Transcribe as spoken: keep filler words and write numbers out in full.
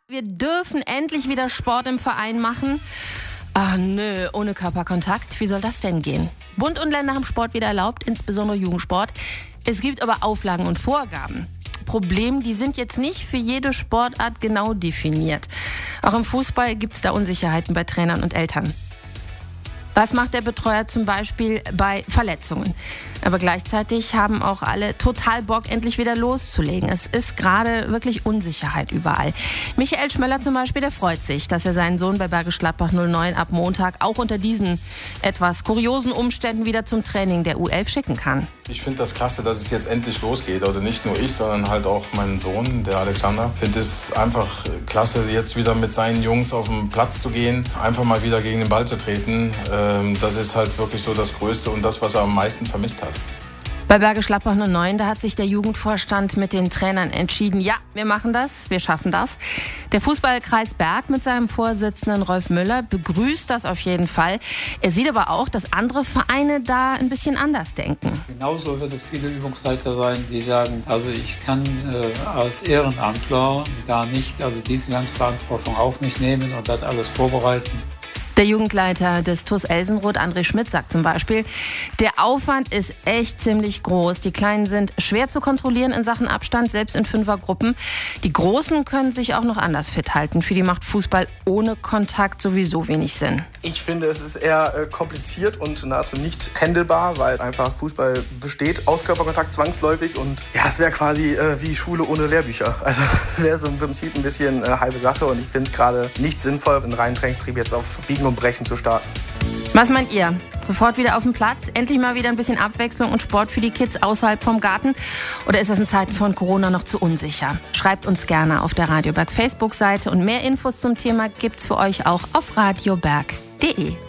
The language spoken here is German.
Wir dürfen endlich wieder Sport im Verein machen. Ah nö, ohne Körperkontakt. Wie soll das denn gehen? Bund und Länder haben Sport wieder erlaubt, insbesondere Jugendsport. Es gibt aber Auflagen und Vorgaben. Problem, die sind jetzt nicht für jede Sportart genau definiert. Auch im Fußball gibt es da Unsicherheiten bei Trainern und Eltern. Was macht der Betreuer zum Beispiel bei Verletzungen? Aber gleichzeitig haben auch alle total Bock, endlich wieder loszulegen. Es ist gerade wirklich Unsicherheit überall. Michael Schmöller zum Beispiel, der freut sich, dass er seinen Sohn bei Bergisch Gladbach null neun ab Montag auch unter diesen etwas kuriosen Umständen wieder zum Training der U elf schicken kann. Ich finde das klasse, dass es jetzt endlich losgeht. Also nicht nur ich, sondern halt auch mein Sohn, der Alexander. Ich finde es einfach klasse, jetzt wieder mit seinen Jungs auf den Platz zu gehen, einfach mal wieder gegen den Ball zu treten. Das ist halt wirklich so das Größte und das, was er am meisten vermisst hat. Bei Bergisch Gladbach null neun, da hat sich der Jugendvorstand mit den Trainern entschieden, ja, wir machen das, wir schaffen das. Der Fußballkreis Berg mit seinem Vorsitzenden Rolf Müller begrüßt das auf jeden Fall. Er sieht aber auch, dass andere Vereine da ein bisschen anders denken. Genauso wird es viele Übungsleiter sein, die sagen, also ich kann äh, als Ehrenamtler da nicht also diese ganze Verantwortung auf mich nehmen und das alles vorbereiten. Der Jugendleiter des T U S Elsenroth, André Schmidt, sagt zum Beispiel, der Aufwand ist echt ziemlich groß. Die Kleinen sind schwer zu kontrollieren in Sachen Abstand, selbst in Fünfergruppen. Die Großen können sich auch noch anders fit halten. Für die macht Fußball ohne Kontakt sowieso wenig Sinn. Ich finde, es ist eher äh, kompliziert und nahezu nicht händelbar, weil einfach Fußball besteht aus Körperkontakt zwangsläufig. Und ja, es wäre quasi äh, wie Schule ohne Lehrbücher. Also es wäre so im Prinzip ein bisschen äh, halbe Sache. Und ich finde es gerade nicht sinnvoll, einen reinen Trainingsbetrieb jetzt auf Biegen und Brechen zu starten. Was meint ihr? Sofort wieder auf dem Platz? Endlich mal wieder ein bisschen Abwechslung und Sport für die Kids außerhalb vom Garten? Oder ist das in Zeiten von Corona noch zu unsicher? Schreibt uns gerne auf der Radio Berg Facebook-Seite und mehr Infos zum Thema gibt's für euch auch auf radioberg punkt de.